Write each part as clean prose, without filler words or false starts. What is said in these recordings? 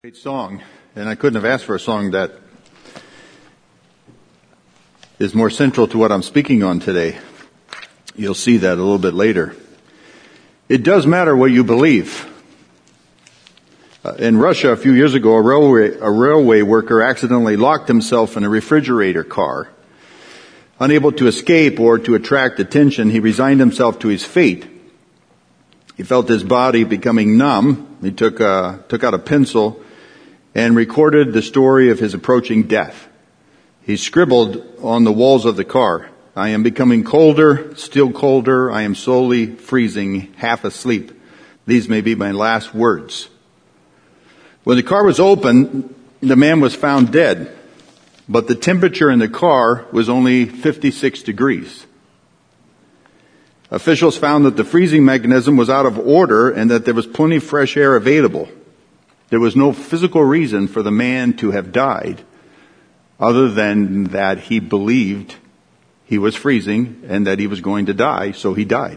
Great song, and I couldn't have asked for a song that is more central to what I'm speaking on today. You'll see that a little bit later. It does matter what you believe. In Russia a few years ago, a railway worker accidentally locked himself in a refrigerator car. Unable to escape or to attract attention, he resigned himself to his fate. He felt his body becoming numb. He took out a pencil and recorded the story of his approaching death. He scribbled on the walls of the car, "I am becoming colder, still colder. I am slowly freezing, half asleep. These may be my last words." When the car was opened, the man was found dead, but the temperature in the car was only 56 degrees. Officials found that the freezing mechanism was out of order and that there was plenty of fresh air available. There was no physical reason for the man to have died other than that he believed he was freezing and that he was going to die, so he died.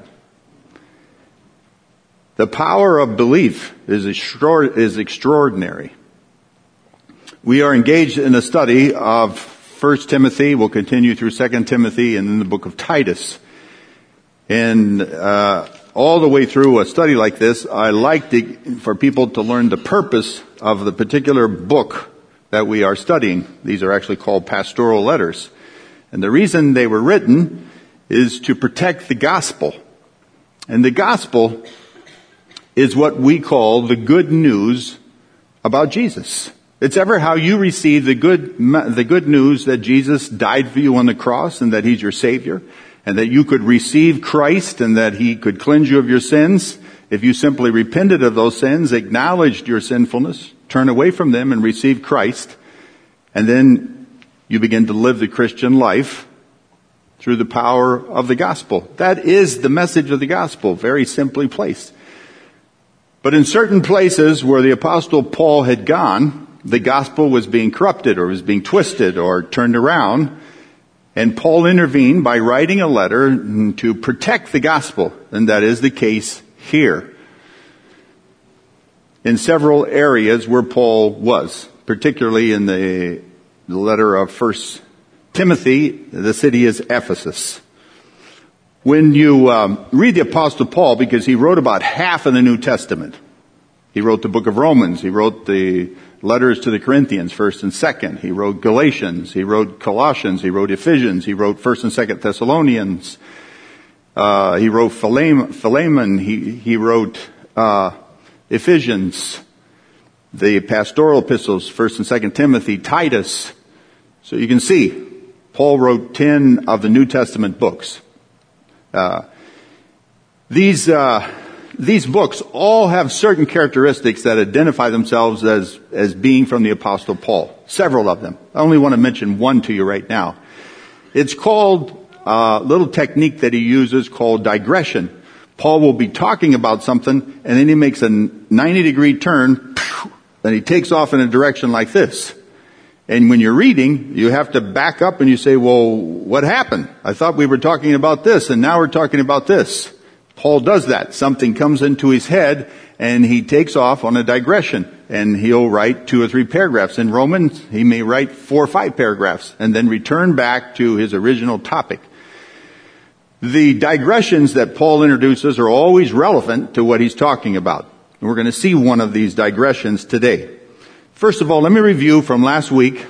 The power of belief is extraordinary. We are engaged in a study of 1 Timothy. We'll continue through 2 Timothy and then the book of Titus. And all the way through a study like this, I like for people to learn the purpose of the particular book that we are studying. These are actually called pastoral letters. And the reason they were written is to protect the gospel. And the gospel is what we call the good news about Jesus. It's ever how you receive the good news that Jesus died for you on the cross and that He's your Savior, and that you could receive Christ and that He could cleanse you of your sins. If you simply repented of those sins, acknowledged your sinfulness, turn away from them and receive Christ, and then you begin to live the Christian life through the power of the gospel. That is the message of the gospel, very simply placed. But in certain places where the Apostle Paul had gone, the gospel was being corrupted or was being twisted or turned around. And Paul intervened by writing a letter to protect the gospel. And that is the case here. In several areas where Paul was, particularly in the letter of 1 Timothy, the city is Ephesus. When you read the Apostle Paul, because he wrote about half of the New Testament. He wrote the book of Romans. He wrote the letters to the Corinthians, 1st and 2nd. He wrote Galatians. He wrote Colossians. He wrote Ephesians. He wrote 1st and 2nd Thessalonians. He wrote Philemon. He wrote Ephesians. The pastoral epistles, 1st and 2nd Timothy, Titus. So you can see, Paul wrote 10 of the New Testament books. These books all have certain characteristics that identify themselves as being from the Apostle Paul. Several of them. I only want to mention one to you right now. It's called a little technique that he uses called digression. Paul will be talking about something and then he makes a 90-degree turn and he takes off in a direction like this. And when you're reading, you have to back up and you say, well, what happened? I thought we were talking about this and now we're talking about this. Paul does that. Something comes into his head and he takes off on a digression and he'll write 2 or 3 paragraphs. In Romans, he may write 4 or 5 paragraphs and then return back to his original topic. The digressions that Paul introduces are always relevant to what he's talking about. And we're going to see one of these digressions today. First of all, let me review from last week.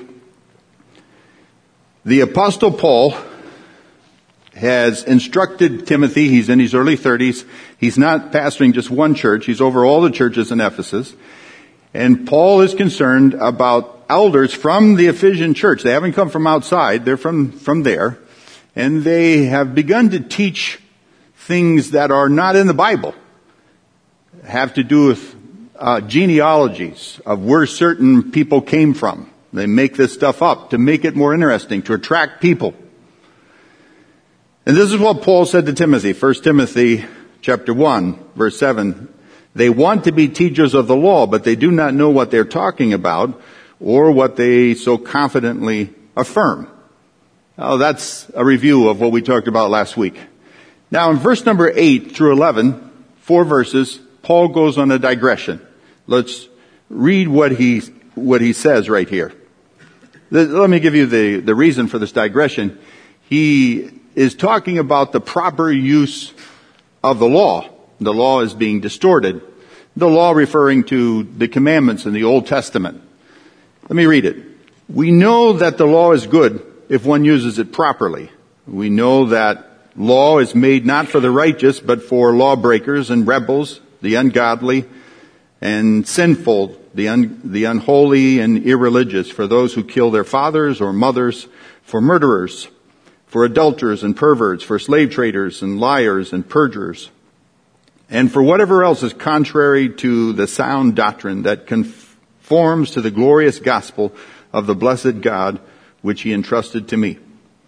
The Apostle Paul has instructed Timothy. He's in his early 30s. He's not pastoring just one church. He's over all the churches in Ephesus. And Paul is concerned about elders from the Ephesian church. They haven't come from outside. They're from there. And they have begun to teach things that are not in the Bible. Have to do with genealogies of where certain people came from. They make this stuff up to make it more interesting, to attract people. And this is what Paul said to Timothy, 1 Timothy chapter 1, verse 7. They want to be teachers of the law, but they do not know what they're talking about or what they so confidently affirm. Now, that's a review of what we talked about last week. Now, in verse number 8 through 11, 4 verses, Paul goes on a digression. Let's read what he says right here. Let me give you the reason for this digression. He is talking about the proper use of the law. The law is being distorted. The law referring to the commandments in the Old Testament. Let me read it. We know that the law is good if one uses it properly. We know that law is made not for the righteous, but for lawbreakers and rebels, the ungodly and sinful, the unholy and irreligious, for those who kill their fathers or mothers, for murderers, for adulterers and perverts, for slave traders and liars and perjurers, and for whatever else is contrary to the sound doctrine that conforms to the glorious gospel of the blessed God, which he entrusted to me.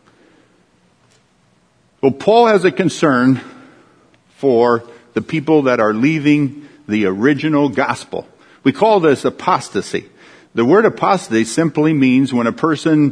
Well, Paul has a concern for the people that are leaving the original gospel. We call this apostasy. The word apostasy simply means when a person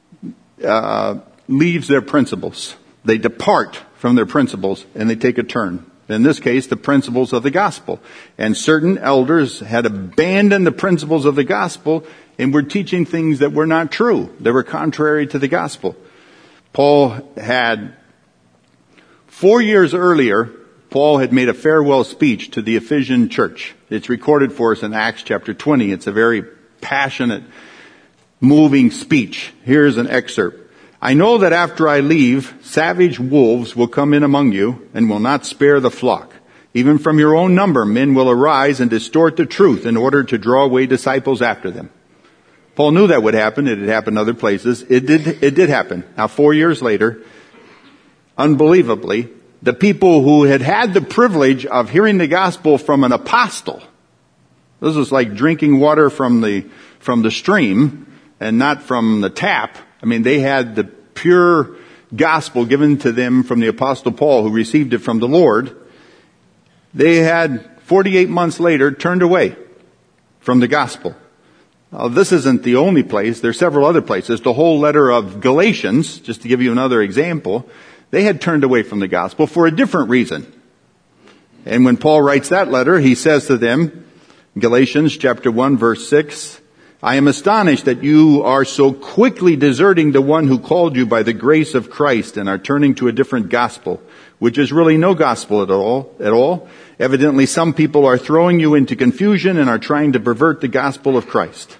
leaves their principles. They depart from their principles and they take a turn. In this case, the principles of the gospel. And certain elders had abandoned the principles of the gospel and were teaching things that were not true. They were contrary to the gospel. Paul had 4 years earlier, Paul had made a farewell speech to the Ephesian church. It's recorded for us in Acts chapter 20. It's a very passionate, moving speech. Here's an excerpt. I know that after I leave, savage wolves will come in among you and will not spare the flock. Even from your own number, men will arise and distort the truth in order to draw away disciples after them. Paul knew that would happen. It had happened other places. It did happen. Now, 4 years later, unbelievably, the people who had the privilege of hearing the gospel from an apostle, this was like drinking water from the stream and not from the tap. I mean, they had the pure gospel given to them from the apostle Paul, who received it from the Lord. They had 48 months later turned away from the gospel. Now, this isn't the only place. There's several other places. The whole letter of Galatians, just to give you another example, they had turned away from the gospel for a different reason. And when Paul writes that letter, he says to them, Galatians chapter 1 verse 6, I am astonished that you are so quickly deserting the one who called you by the grace of Christ and are turning to a different gospel, which is really no gospel at all. Evidently, some people are throwing you into confusion and are trying to pervert the gospel of Christ.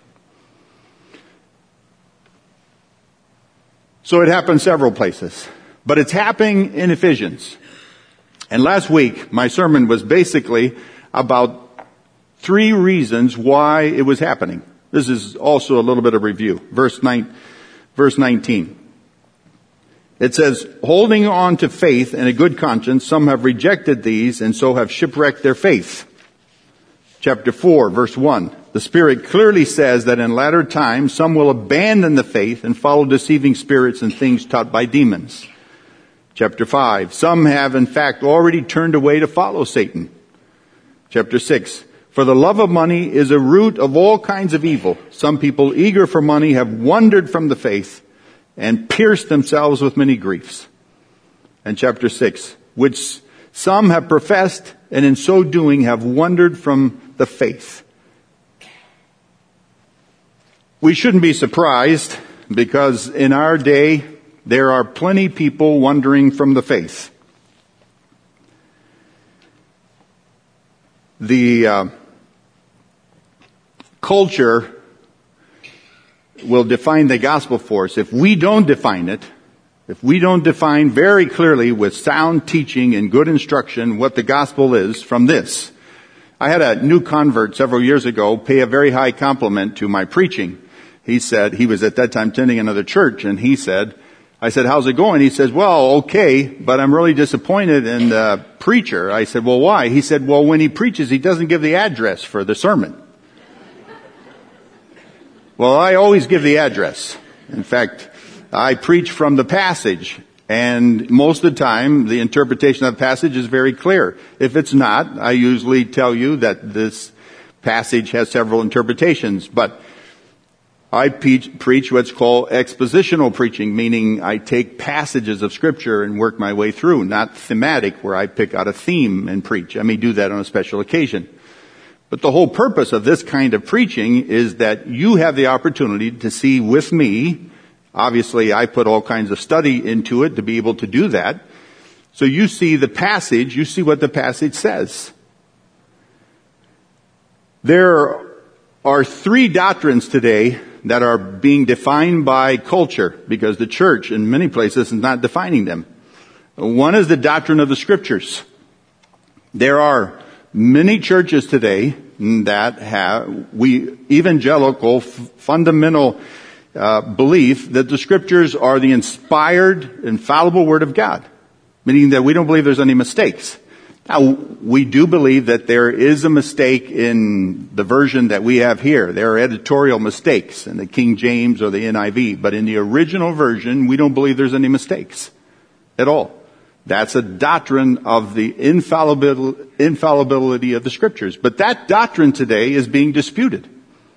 So it happened several places, but it's happening in Ephesians. And last week, my sermon was basically about 3 reasons why it was happening. This is also a little bit of review. Verse 19. It says, holding on to faith and a good conscience, some have rejected these and so have shipwrecked their faith. Chapter 4, verse 1. The Spirit clearly says that in latter times some will abandon the faith and follow deceiving spirits and things taught by demons. Chapter 5. Some have in fact already turned away to follow Satan. Chapter 6. For the love of money is a root of all kinds of evil. Some people eager for money have wandered from the faith and pierced themselves with many griefs. And chapter 6, which some have professed and in so doing have wandered from the faith. We shouldn't be surprised because in our day there are plenty people wandering from the faith. The culture will define the gospel for us. If we don't define it, if we don't define very clearly with sound teaching and good instruction what the gospel is from this. I had a new convert several years ago pay a very high compliment to my preaching. He said, he was at that time attending another church, and I said, how's it going? He says, well, okay, but I'm really disappointed in the preacher. I said, well, why? He said, well, when he preaches, he doesn't give the address for the sermon. Well, I always give the address. In fact, I preach from the passage, and most of the time, the interpretation of the passage is very clear. If it's not, I usually tell you that this passage has several interpretations, but I preach what's called expositional preaching, meaning I take passages of Scripture and work my way through, not thematic, where I pick out a theme and preach. I may do that on a special occasion. But the whole purpose of this kind of preaching is that you have the opportunity to see with me. Obviously, I put all kinds of study into it to be able to do that. So you see the passage, you see what the passage says. There are three doctrines today that are being defined by culture because the church in many places is not defining them. One is the doctrine of the Scriptures. There are many churches today that have evangelical fundamental belief that the Scriptures are the inspired, infallible Word of God, meaning that we don't believe there's any mistakes. Now, we do believe that there is a mistake in the version that we have here. There are editorial mistakes in the King James or the NIV, but in the original version, we don't believe there's any mistakes at all. That's a doctrine of the infallibility of the Scriptures. But that doctrine today is being disputed.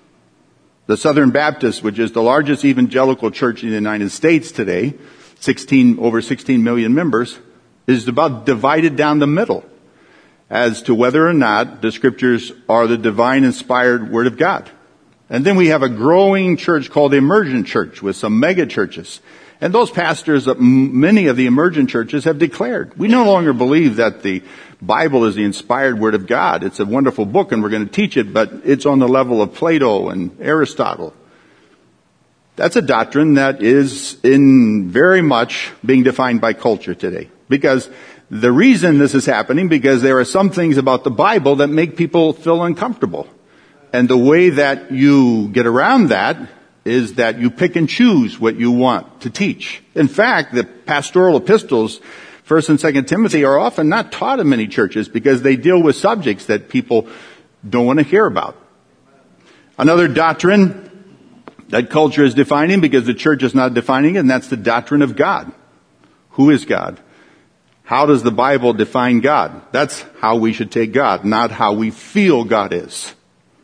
The Southern Baptist, which is the largest evangelical church in the United States today, over 16 million members, is about divided down the middle as to whether or not the Scriptures are the divine inspired Word of God. And then we have a growing church called the Emergent Church with some mega churches. And those pastors of many of the emergent churches have declared, we no longer believe that the Bible is the inspired Word of God. It's a wonderful book and we're going to teach it, but it's on the level of Plato and Aristotle. That's a doctrine that is in very much being defined by culture today. Because the reason this is happening, because there are some things about the Bible that make people feel uncomfortable. And the way that you get around that is that you pick and choose what you want to teach. In fact, the pastoral epistles, 1 and 2 Timothy, are often not taught in many churches because they deal with subjects that people don't want to hear about. Another doctrine that culture is defining because the church is not defining it, and that's the doctrine of God. Who is God? How does the Bible define God? That's how we should take God, not how we feel God is.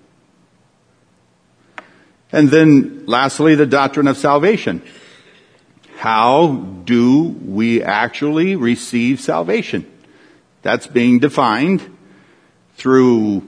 And then lastly, the doctrine of salvation. How do we actually receive salvation? That's being defined through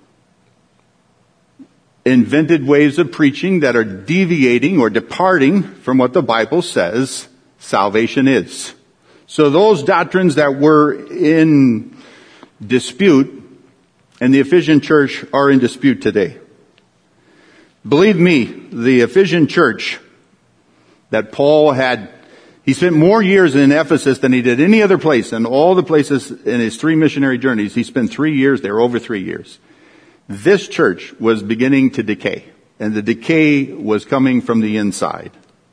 invented ways of preaching that are deviating or departing from what the Bible says salvation is. So those doctrines that were in dispute in the Ephesian church are in dispute today. Believe me, the Ephesian church that Paul had, he spent more years in Ephesus than he did any other place. In all the places in his 3 missionary journeys, he spent 3 years there, over 3 years. This church was beginning to decay, and the decay was coming from the inside.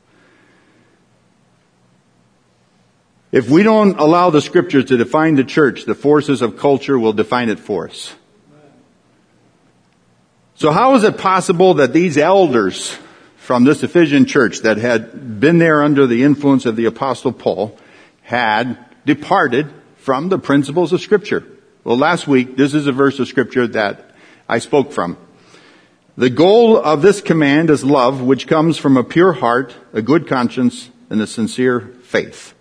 If we don't allow the Scriptures to define the church, the forces of culture will define it for us. So how is it possible that these elders from this Ephesian church that had been there under the influence of the Apostle Paul had departed from the principles of Scripture? Well, last week, this is a verse of Scripture that I spoke from. The goal of this command is love, which comes from a pure heart, a good conscience, and a sincere faith.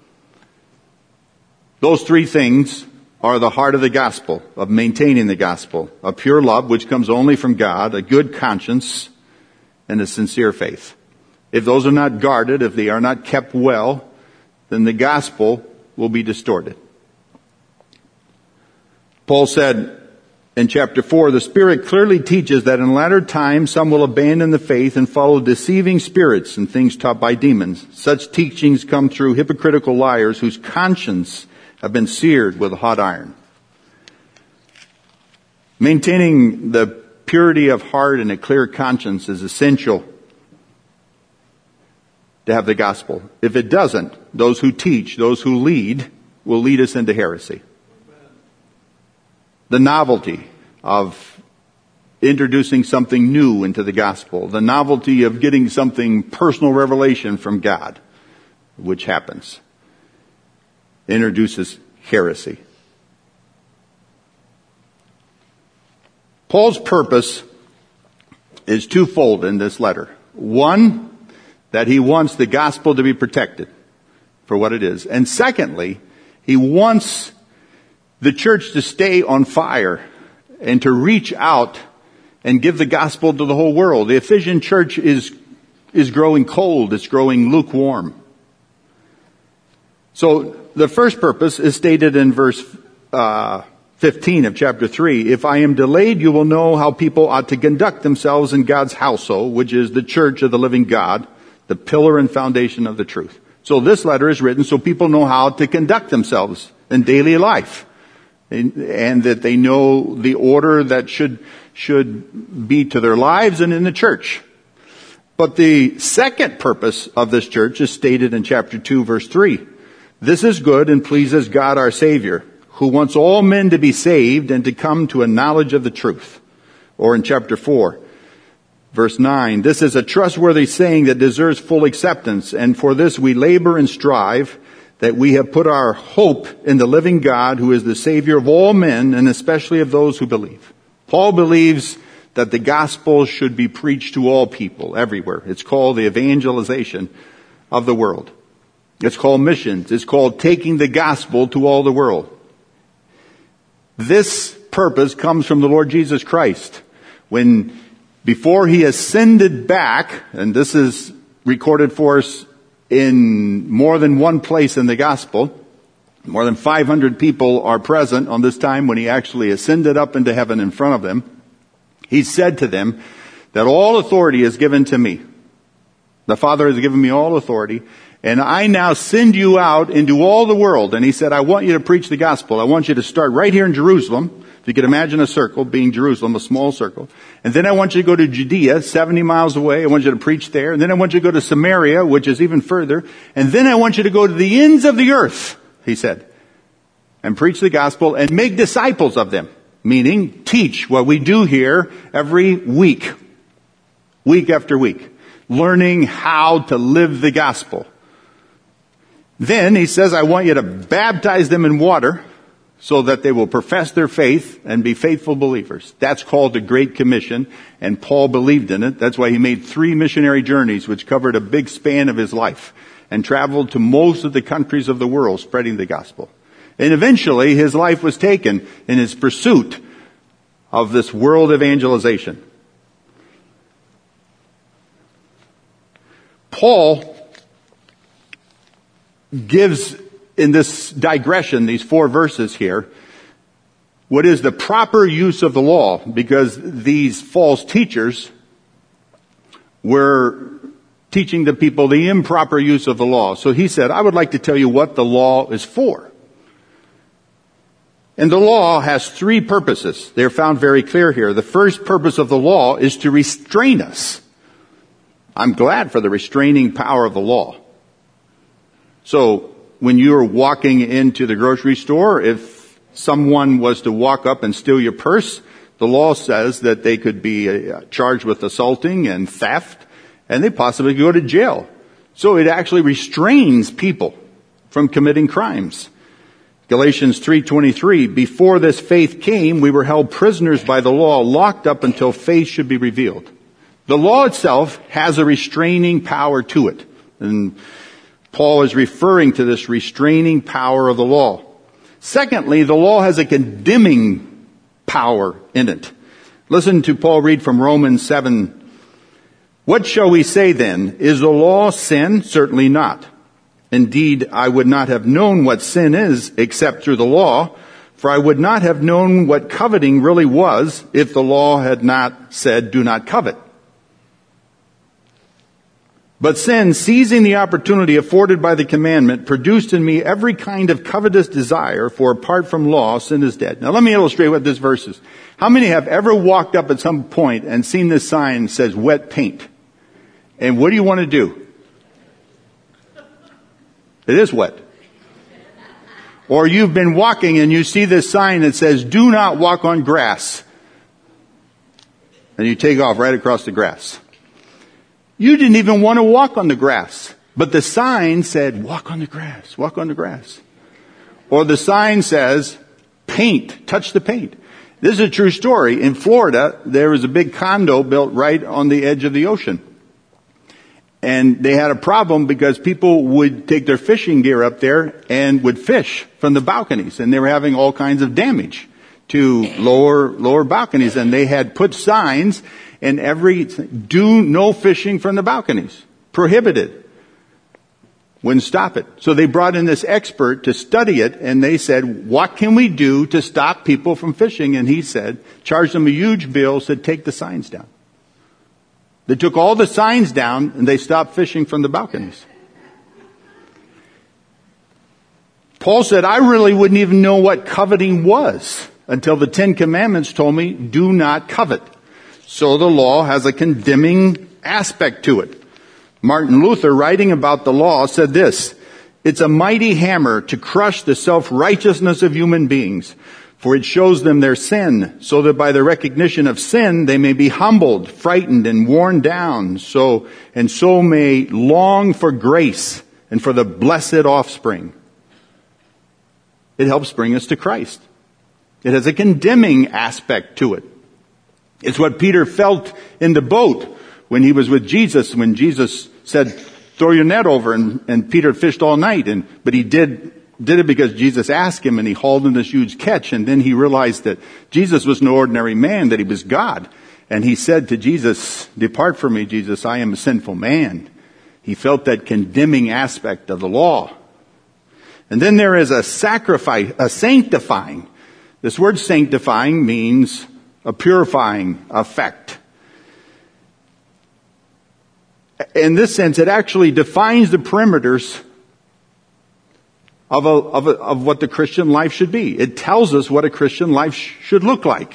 Those three things are the heart of the gospel, of maintaining the gospel. A pure love, which comes only from God, a good conscience, and a sincere faith. If those are not guarded, if they are not kept well, then the gospel will be distorted. Paul said in chapter 4, the Spirit clearly teaches that in latter times some will abandon the faith and follow deceiving spirits and things taught by demons. Such teachings come through hypocritical liars whose conscience have been seared with a hot iron. Maintaining the purity of heart and a clear conscience is essential to have the gospel. If it doesn't, those who teach, those who lead, will lead us into heresy. The novelty of introducing something new into the gospel, the novelty of getting something personal revelation from God, which happens, introduces heresy. Paul's purpose is twofold in this letter. One, that he wants the gospel to be protected for what it is. And secondly, he wants the church to stay on fire and to reach out and give the gospel to the whole world. The Ephesian church is growing cold. It's growing lukewarm. So the first purpose is stated in verse 15 of chapter 3. If I am delayed, you will know how people ought to conduct themselves in God's household, which is the church of the living God, the pillar and foundation of the truth. So this letter is written so people know how to conduct themselves in daily life, and that they know the order that should be to their lives and in the church. But the second purpose of this church is stated in chapter 2, verse 3. This is good and pleases God our Savior, who wants all men to be saved and to come to a knowledge of the truth. Or in chapter 4, verse 9, this is a trustworthy saying that deserves full acceptance, and for this we labor and strive, that we have put our hope in the living God, who is the Savior of all men, and especially of those who believe. Paul believes that the gospel should be preached to all people, everywhere. It's called the evangelization of the world. It's called missions. It's called taking the gospel to all the world. This purpose comes from the Lord Jesus Christ. Before he ascended back, and this is recorded for us in more than one place in the gospel, more than 500 people are present on this time when he actually ascended up into heaven in front of them. He said to them that all authority is given to me. The Father has given me all authority, and I now send you out into all the world. And he said, I want you to preach the gospel. I want you to start right here in Jerusalem. If you could imagine a circle being Jerusalem, a small circle. And then I want you to go to Judea, 70 miles away. I want you to preach there. And then I want you to go to Samaria, which is even further. And then I want you to go to the ends of the earth, he said, and preach the gospel and make disciples of them. Meaning, teach what we do here every week after week. Learning how to live the gospel. Then he says, I want you to baptize them in water so that they will profess their faith and be faithful believers. That's called the Great Commission, and Paul believed in it. That's why he made 3 missionary journeys, which covered a big span of his life, and traveled to most of the countries of the world spreading the gospel. And eventually his life was taken in his pursuit of this world evangelization. Paul gives in this digression, these 4 verses here, what is the proper use of the law, because these false teachers were teaching the people the improper use of the law. So he said, I would like to tell you what the law is for. And the law has 3 purposes. They're found very clear here. The first purpose of the law is to restrain us. I'm glad for the restraining power of the law. So when you're walking into the grocery store, if someone was to walk up and steal your purse, the law says that they could be charged with assaulting and theft, and they possibly could go to jail. So it actually restrains people from committing crimes. Galatians 3:23, before this faith came, we were held prisoners by the law, locked up until faith should be revealed. The law itself has a restraining power to it. And Paul is referring to this restraining power of the law. Secondly, the law has a condemning power in it. Listen to Paul read from Romans 7. What shall we say then? Is the law sin? Certainly not. Indeed, I would not have known what sin is except through the law, for I would not have known what coveting really was if the law had not said, do not covet. But sin, seizing the opportunity afforded by the commandment, produced in me every kind of covetous desire, for apart from law, sin is dead. Now let me illustrate what this verse is. How many have ever walked up at some point and seen this sign that says wet paint? And what do you want to do? It is wet. Or you've been walking and you see this sign that says, do not walk on grass. And you take off right across the grass. You didn't even want to walk on the grass. But the sign said, walk on the grass, walk on the grass. Or the sign says, paint, touch the paint. This is a true story. In Florida, there was a big condo built right on the edge of the ocean. And they had a problem because people would take their fishing gear up there and would fish from the balconies. And they were having all kinds of damage. to lower balconies, and they had put signs in do no fishing from the balconies. Prohibited. Wouldn't stop it. So they brought in this expert to study it, and they said, what can we do to stop people from fishing? And he said, charged them a huge bill, said, take the signs down. They took all the signs down, and they stopped fishing from the balconies. Paul said, I really wouldn't even know what coveting was until the 10 Commandments told me, do not covet. So the law has a condemning aspect to it. Martin Luther, writing about the law, said this, it's a mighty hammer to crush the self-righteousness of human beings, for it shows them their sin, so that by the recognition of sin they may be humbled, frightened, and worn down, so may long for grace and for the blessed offspring. It helps bring us to Christ. It has a condemning aspect to it. It's what Peter felt in the boat when he was with Jesus, when Jesus said, throw your net over, and Peter fished all night, but he did it because Jesus asked him, and he hauled in this huge catch, and then he realized that Jesus was no ordinary man, that he was God. And he said to Jesus, depart from me, Jesus, I am a sinful man. He felt that condemning aspect of the law. And then there is a sacrifice, a sanctifying. This word sanctifying means a purifying effect. In this sense, it actually defines the perimeters of what the Christian life should be. It tells us what a Christian life should look like.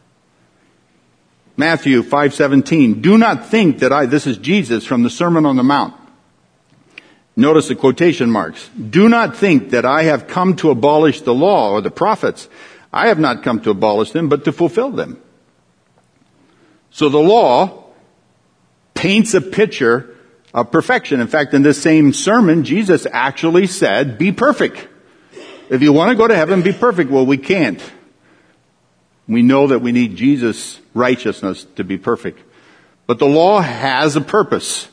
Matthew 5:17. Do not think that this is Jesus from the Sermon on the Mount. Notice the quotation marks. Do not think that I have come to abolish the law or the prophets. I have not come to abolish them, but to fulfill them. So the law paints a picture of perfection. In fact, in this same sermon, Jesus actually said, be perfect. If you want to go to heaven, be perfect. Well, we can't. We know that we need Jesus' righteousness to be perfect. But the law has a purpose.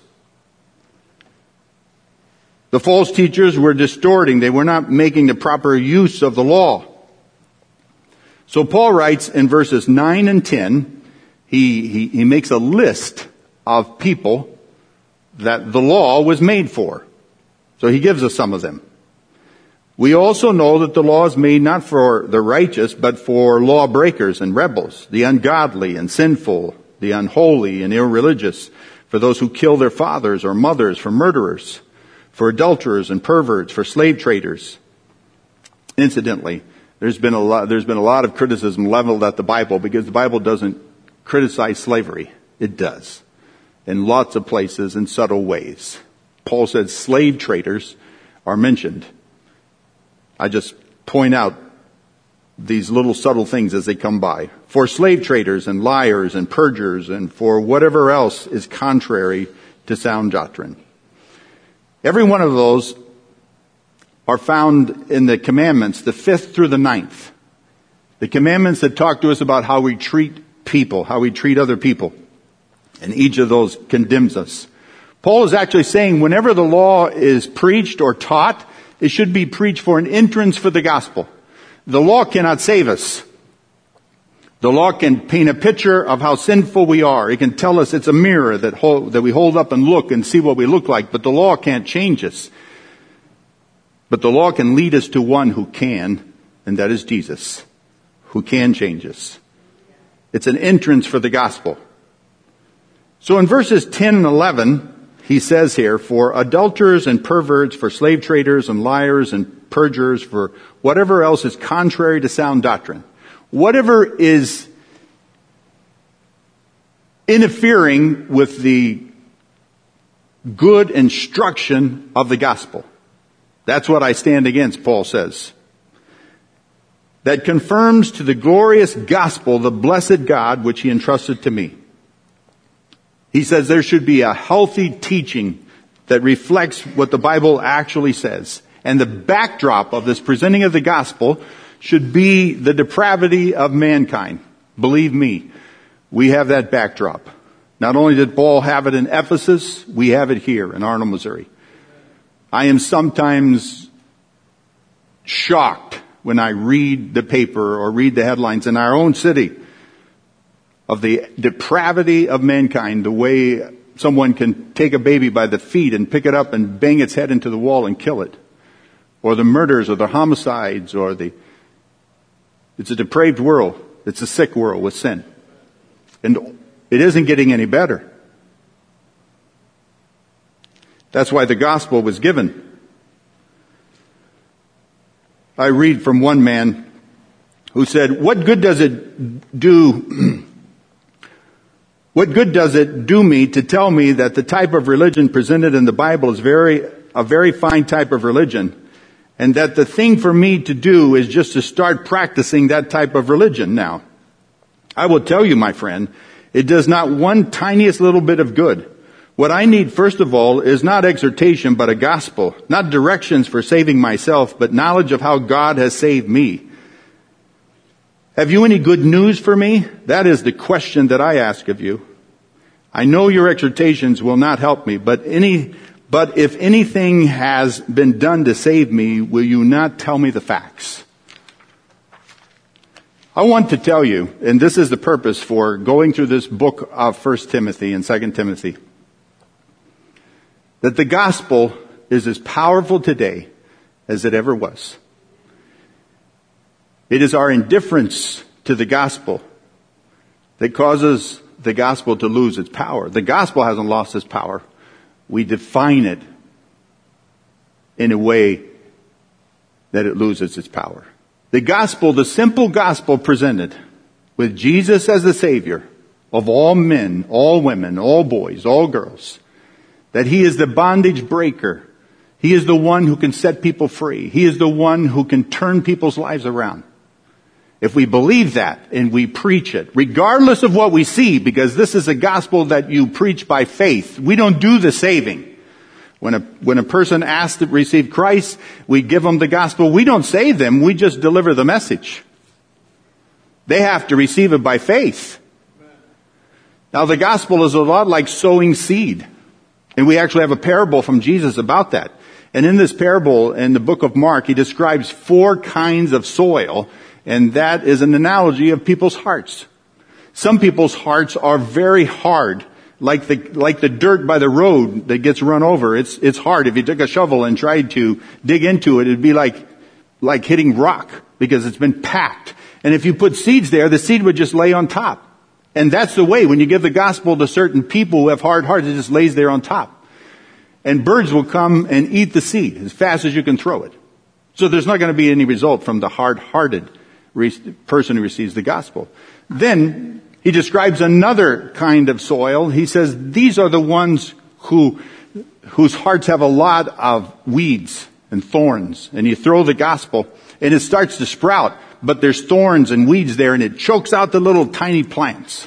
The false teachers were distorting. They were not making the proper use of the law. So Paul writes in verses 9 and 10, he makes a list of people that the law was made for. So he gives us some of them. We also know that the law is made not for the righteous, but for lawbreakers and rebels, the ungodly and sinful, the unholy and irreligious, for those who kill their fathers or mothers, for murderers, for adulterers and perverts, for slave traders. Incidentally, there's been a lot of criticism leveled at the Bible because the Bible doesn't criticize slavery. It does. In lots of places, in subtle ways. Paul said slave traders are mentioned. I just point out these little subtle things as they come by. For slave traders and liars and perjurers and for whatever else is contrary to sound doctrine. Every one of those are found in the commandments, the 5th through the 9th. The commandments that talk to us about how we treat people, how we treat other people. And each of those condemns us. Paul is actually saying whenever the law is preached or taught, it should be preached for an entrance for the gospel. The law cannot save us. The law can paint a picture of how sinful we are. It can tell us it's a mirror that we hold up and look and see what we look like. But the law can't change us. But the law can lead us to one who can, and that is Jesus, who can change us. It's an entrance for the gospel. So in verses 10 and 11, he says here, for adulterers and perverts, for slave traders and liars and perjurers, for whatever else is contrary to sound doctrine. Whatever is interfering with the good instruction of the gospel. That's what I stand against, Paul says. That confirms to the glorious gospel the blessed God which he entrusted to me. He says there should be a healthy teaching that reflects what the Bible actually says. And the backdrop of this presenting of the gospel should be the depravity of mankind. Believe me, we have that backdrop. Not only did Paul have it in Ephesus, we have it here in Arnold, Missouri. I am sometimes shocked when I read the paper or read the headlines in our own city of the depravity of mankind, the way someone can take a baby by the feet and pick it up and bang its head into the wall and kill it. Or the murders or the homicides it's a depraved world. It's a sick world with sin. And it isn't getting any better. That's why the gospel was given. I read from one man who said, what good does it do me to tell me that the type of religion presented in the Bible is a very fine type of religion, and that the thing for me to do is just to start practicing that type of religion now? I will tell you, my friend, it does not one tiniest little bit of good. What I need, first of all, is not exhortation, but a gospel. Not directions for saving myself, but knowledge of how God has saved me. Have you any good news for me? That is the question that I ask of you. I know your exhortations will not help me, but if anything has been done to save me, will you not tell me the facts? I want to tell you, and this is the purpose for going through this book of 1 Timothy and 2 Timothy, that the gospel is as powerful today as it ever was. It is our indifference to the gospel that causes the gospel to lose its power. The gospel hasn't lost its power. We define it in a way that it loses its power. The gospel, the simple gospel presented with Jesus as the Savior of all men, all women, all boys, all girls, that He is the bondage breaker. He is the one who can set people free. He is the one who can turn people's lives around. If we believe that and we preach it, regardless of what we see, because this is a gospel that you preach by faith. We don't do the saving. When a person asks to receive Christ, we give them the gospel. We don't save them. We just deliver the message. They have to receive it by faith. Now the gospel is a lot like sowing seed. And we actually have a parable from Jesus about that. And in this parable, in the book of Mark, He describes 4 kinds of soil. And that is an analogy of people's hearts. Some people's hearts are very hard. Like the dirt by the road that gets run over. It's hard. If you took a shovel and tried to dig into it, it'd be like hitting rock because it's been packed. And if you put seeds there, the seed would just lay on top. And that's the way when you give the gospel to certain people who have hard hearts, it just lays there on top. And birds will come and eat the seed as fast as you can throw it. So there's not going to be any result from the hard-hearted person who receives the gospel. Then He describes another kind of soil. He says these are the ones whose hearts have a lot of weeds and thorns. And you throw the gospel and it starts to sprout, but there's thorns and weeds there and it chokes out the little tiny plants.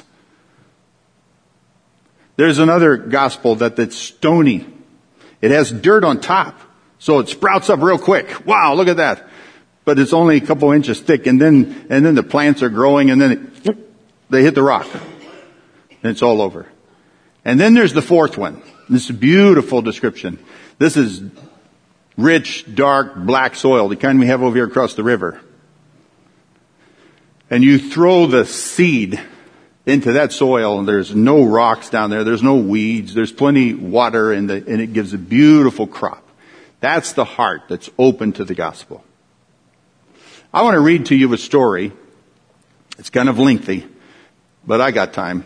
There's another gospel that's stony. It has dirt on top, so it sprouts up real quick. Wow, look at that. But it's only a couple inches thick, and then the plants are growing, and then they hit the rock. And it's all over. And then there's the fourth one. This is a beautiful description. This is rich, dark, black soil, the kind we have over here across the river. And you throw the seed into that soil, and there's no rocks down there. There's no weeds. There's plenty water, and it gives a beautiful crop. That's the heart that's open to the gospel. I want to read to you a story. It's kind of lengthy, but I got time.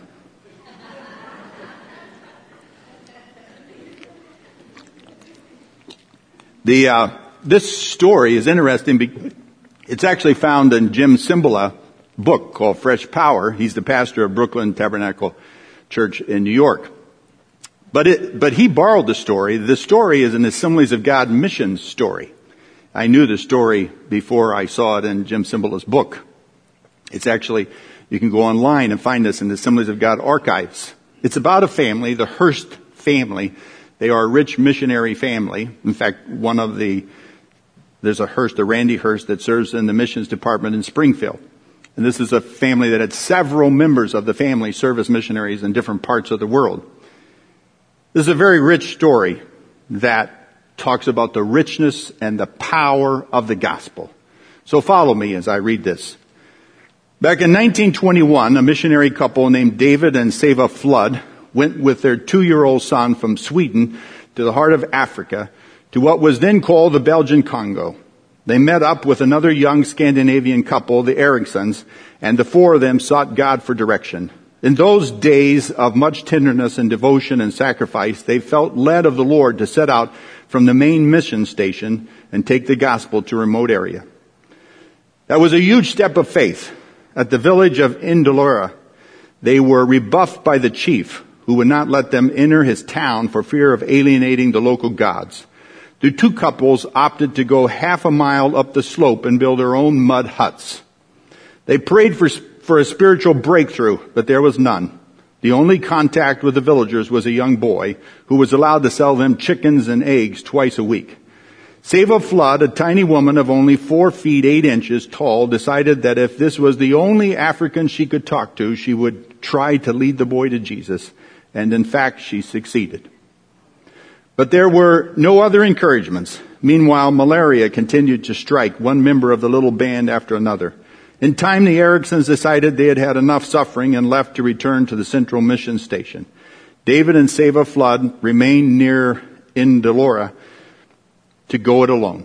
This story is interesting. It's actually found in Jim Cymbala book called Fresh Power. He's the pastor of Brooklyn Tabernacle Church in New York. But he borrowed the story. The story is an Assemblies of God missions story. I knew the story before I saw it in Jim Cymbala's book. It's actually, you can go online and find this in the Assemblies of God archives. It's about a family, the Hurst family. They are a rich missionary family. In fact, there's a Randy Hurst that serves in the missions department in Springfield. And this is a family that had several members of the family serve as missionaries in different parts of the world. This is a very rich story that talks about the richness and the power of the gospel. So follow me as I read this. Back in 1921, a missionary couple named David and Seva Flood went with their 2-year-old son from Sweden to the heart of Africa, to what was then called the Belgian Congo. They met up with another young Scandinavian couple, the Ericsons, and the 4 of them sought God for direction. In those days of much tenderness and devotion and sacrifice, they felt led of the Lord to set out from the main mission station and take the gospel to a remote area. That was a huge step of faith. At the village of Indolora, they were rebuffed by the chief, who would not let them enter his town for fear of alienating the local gods. The 2 couples opted to go half a mile up the slope and build their own mud huts. They prayed for a spiritual breakthrough, but there was none. The only contact with the villagers was a young boy who was allowed to sell them chickens and eggs twice a week. Seva Flood, a tiny woman of only 4 feet 8 inches tall, decided that if this was the only African she could talk to, she would try to lead the boy to Jesus. And in fact, she succeeded. But there were no other encouragements. Meanwhile, malaria continued to strike one member of the little band after another. In time, the Ericsons decided they had had enough suffering and left to return to the central mission station. David and Seva Flood remained near Indolora to go it alone.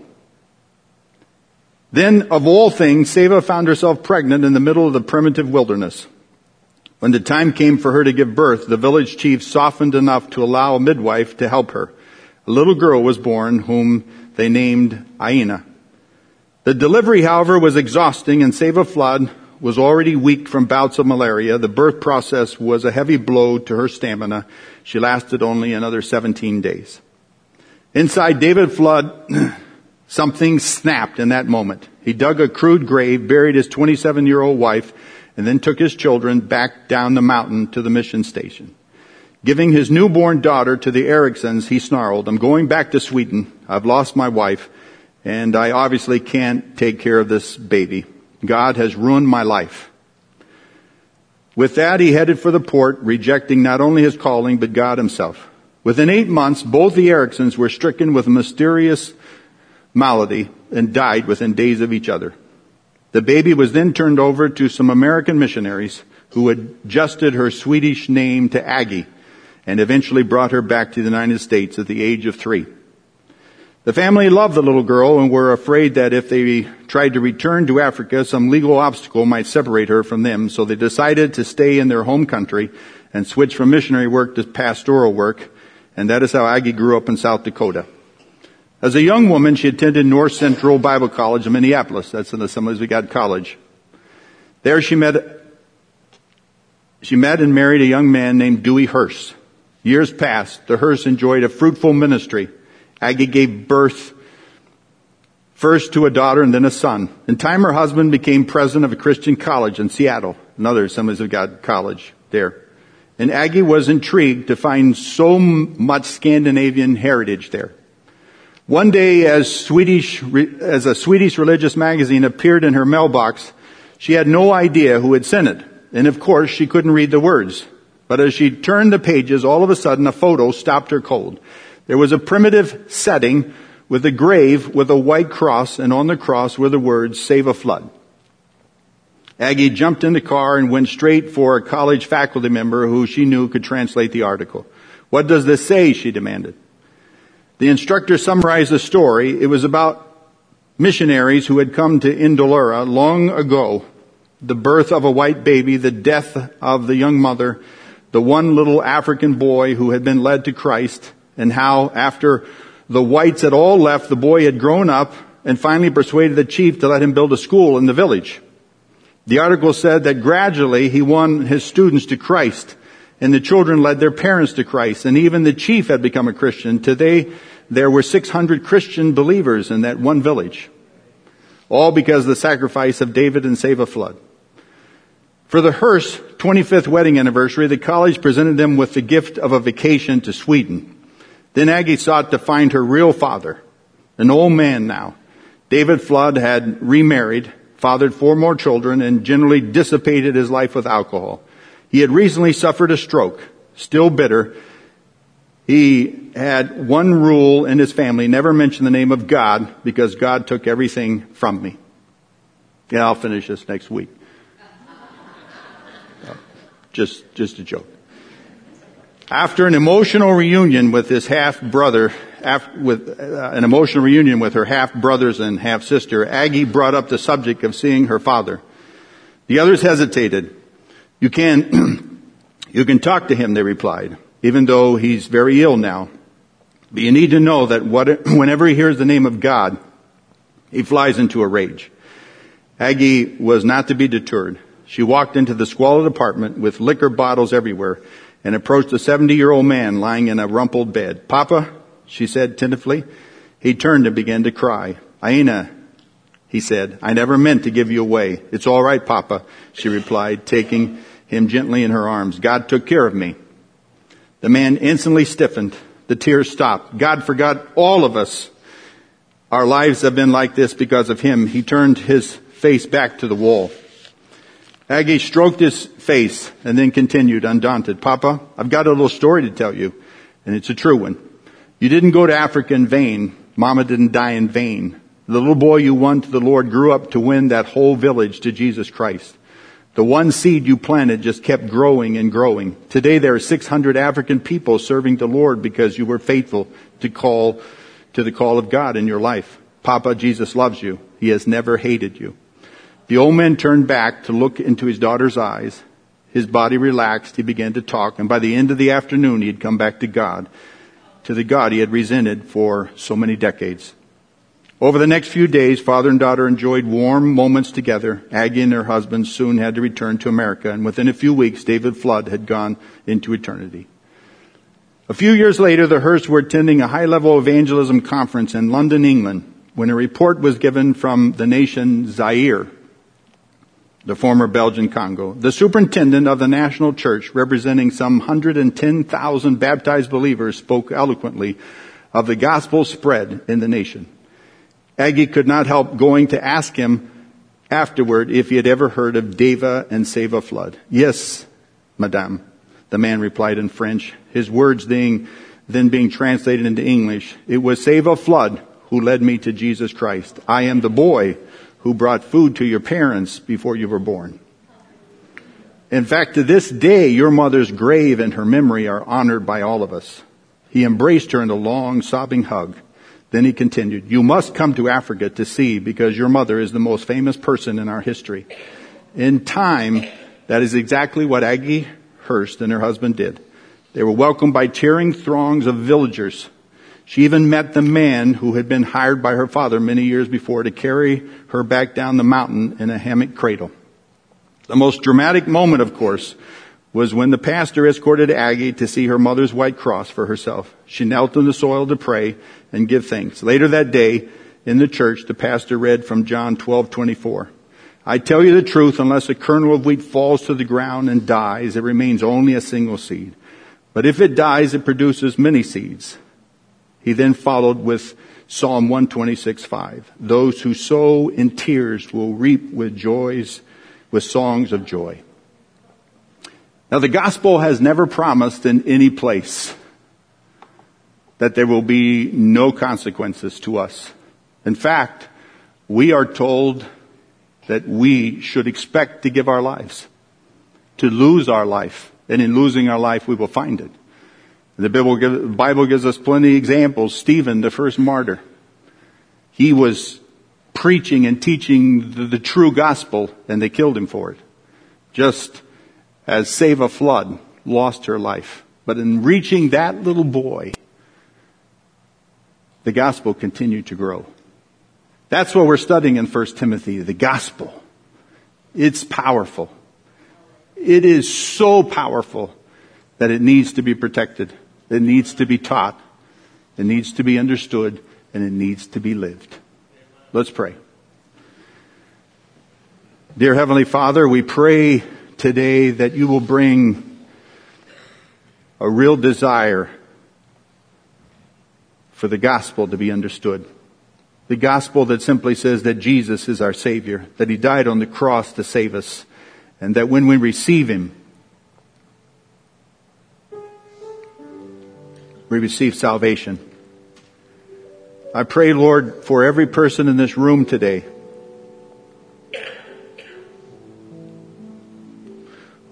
Then, of all things, Seva found herself pregnant in the middle of the primitive wilderness. When the time came for her to give birth, the village chief softened enough to allow a midwife to help her. A little girl was born whom they named Aina. The delivery, however, was exhausting, and Seva Flood was already weak from bouts of malaria. The birth process was a heavy blow to her stamina. She lasted only another 17 days. Inside David Flood, something snapped in that moment. He dug a crude grave, buried his 27-year-old wife, and then took his children back down the mountain to the mission station. Giving his newborn daughter to the Ericsons, he snarled, "I'm going back to Sweden. I've lost my wife, and I obviously can't take care of this baby. God has ruined my life." With that, he headed for the port, rejecting not only his calling, but God himself. Within 8 months, both the Ericsons were stricken with a mysterious malady and died within days of each other. The baby was then turned over to some American missionaries who adjusted her Swedish name to Aggie and eventually brought her back to the United States at the age of 3. The family loved the little girl and were afraid that if they tried to return to Africa, some legal obstacle might separate her from them, so they decided to stay in their home country and switch from missionary work to pastoral work, and that is how Aggie grew up in South Dakota. As a young woman, she attended North Central Bible College in Minneapolis. That's in the Assemblies of God College. There she met and married a young man named Dewey Hurst. Years passed. The Hursts enjoyed a fruitful ministry. Aggie gave birth first to a daughter and then a son. In time, her husband became president of a Christian college in Seattle, another Assemblies of God college there. And Aggie was intrigued to find so much Scandinavian heritage there. One day, as a Swedish religious magazine appeared in her mailbox, she had no idea who had sent it. And of course, she couldn't read the words. But as she turned the pages, all of a sudden, a photo stopped her cold. There was a primitive setting with a grave with a white cross, and on the cross were the words, "Save a Flood." Aggie jumped in the car and went straight for a college faculty member who she knew could translate the article. "What does this say?" she demanded. The instructor summarized the story. It was about missionaries who had come to Indolora long ago. The birth of a white baby, the death of the young mother, the one little African boy who had been led to Christ, and how after the whites had all left, the boy had grown up and finally persuaded the chief to let him build a school in the village. The article said that gradually he won his students to Christ, and the children led their parents to Christ, and even the chief had become a Christian. Today, there were 600 Christian believers in that one village, all because of the sacrifice of David and Seva Flood. For the Hurst's 25th wedding anniversary, the college presented them with the gift of a vacation to Sweden. Then Aggie sought to find her real father, an old man now. David Flood had remarried, fathered 4 more children, and generally dissipated his life with alcohol. He had recently suffered a stroke. Still bitter, he had one rule in his family: never mention the name of God, because God took everything from me. Yeah, I'll finish this next week. Just a joke. After an emotional reunion with his half-brother, with her half-brothers and half-sister, Aggie brought up the subject of seeing her father. The others hesitated. You can talk to him, they replied, even though he's very ill now. But you need to know that whenever he hears the name of God, he flies into a rage. Aggie was not to be deterred. She walked into the squalid apartment with liquor bottles everywhere and approached a 70-year-old man lying in a rumpled bed. "Papa," she said tentatively. He turned and began to cry. "Aina," he said, "I never meant to give you away." "It's all right, Papa," she replied, taking him gently in her arms. "God took care of me." The man instantly stiffened. The tears stopped. "God forgot all of us. Our lives have been like this because of him." He turned his face back to the wall. Aggie stroked his face and then continued, undaunted. "Papa, I've got a little story to tell you, and it's a true one. You didn't go to Africa in vain. Mama didn't die in vain. The little boy you won to the Lord grew up to win that whole village to Jesus Christ. The one seed you planted just kept growing and growing. Today there are 600 African people serving the Lord because you were faithful to the call of God in your life. Papa, Jesus loves you. He has never hated you." The old man turned back to look into his daughter's eyes. His body relaxed. He began to talk. And by the end of the afternoon, he had come back to God, to the God he had resented for so many decades. Over the next few days, father and daughter enjoyed warm moments together. Aggie and her husband soon had to return to America. And within a few weeks, David Flood had gone into eternity. A few years later, the Hearsts were attending a high-level evangelism conference in London, England, when a report was given from the nation Zaire, the former Belgian Congo. The superintendent of the national church, representing some 110,000 baptized believers, spoke eloquently of the gospel spread in the nation. Aggie could not help going to ask him afterward if he had ever heard of Deva and Seva Flood. "Yes, madame," the man replied in French, his words then being translated into English. "It was Seva Flood who led me to Jesus Christ. I am the boy who brought food to your parents before you were born. In fact, to this day, your mother's grave and her memory are honored by all of us." He embraced her in a long, sobbing hug. Then he continued, "You must come to Africa to see, because your mother is the most famous person in our history." In time, that is exactly what Aggie Hearst and her husband did. They were welcomed by cheering throngs of villagers. She even met the man who had been hired by her father many years before to carry her back down the mountain in a hammock cradle. The most dramatic moment, of course, was when the pastor escorted Aggie to see her mother's white cross for herself. She knelt in the soil to pray and give thanks. Later that day, in the church, the pastor read from John 12:24. "I tell you the truth, unless a kernel of wheat falls to the ground and dies, it remains only a single seed. But if it dies, it produces many seeds." He then followed with Psalm 126:5. "Those who sow in tears will reap with songs of joy." Now, the gospel has never promised in any place that there will be no consequences to us. In fact, we are told that we should expect to give our lives, to lose our life, and in losing our life, we will find it. The Bible gives us plenty of examples. Stephen, the first martyr, he was preaching and teaching the true gospel, and they killed him for it. Just as Seva Flood lost her life. But in reaching that little boy, the gospel continued to grow. That's what we're studying in 1 Timothy, the gospel. It's powerful. It is so powerful that it needs to be protected. It needs to be taught. It needs to be understood. And it needs to be lived. Let's pray. Dear Heavenly Father, we pray today that you will bring a real desire for the gospel to be understood. The gospel that simply says that Jesus is our Savior, that He died on the cross to save us, and that when we receive Him, we receive salvation. I pray, Lord, for every person in this room today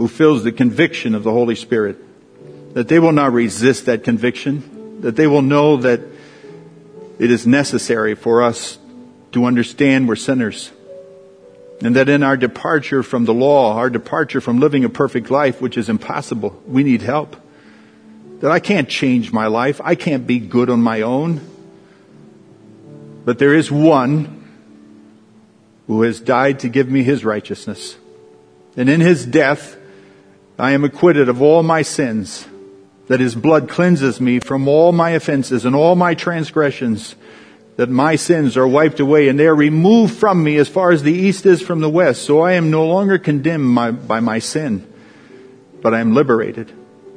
who feels the conviction of the Holy Spirit, that they will not resist that conviction, that they will know that it is necessary for us to understand we're sinners, and that in our departure from the law, our departure from living a perfect life, which is impossible, we need help. That I can't change my life. I can't be good on my own. But there is one who has died to give me his righteousness. And in his death, I am acquitted of all my sins. That his blood cleanses me from all my offenses and all my transgressions. That my sins are wiped away and they are removed from me as far as the east is from the west. So I am no longer condemned by my sin, but I am liberated.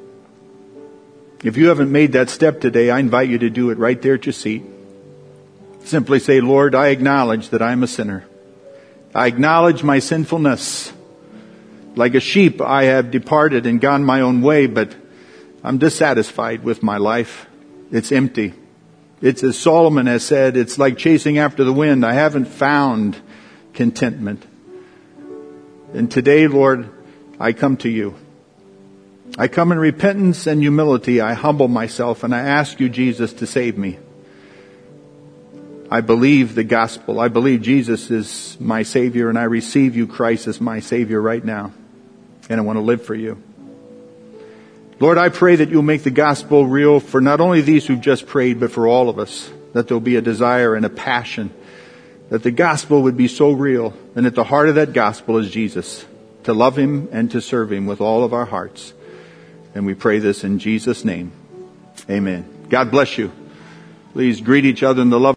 If you haven't made that step today, I invite you to do it right there at your seat. Simply say, Lord, I acknowledge that I'm a sinner. I acknowledge my sinfulness. Like a sheep, I have departed and gone my own way, but I'm dissatisfied with my life. It's empty. It's, as Solomon has said, it's like chasing after the wind. I haven't found contentment. And today, Lord, I come to you. I come in repentance and humility. I humble myself and I ask you, Jesus, to save me. I believe the gospel. I believe Jesus is my Savior, and I receive you, Christ, as my Savior right now. And I want to live for you. Lord, I pray that you'll make the gospel real for not only these who've just prayed, but for all of us. That there'll be a desire and a passion. That the gospel would be so real. And at the heart of that gospel is Jesus. To love him and to serve him with all of our hearts. And we pray this in Jesus' name. Amen. God bless you. Please greet each other in the love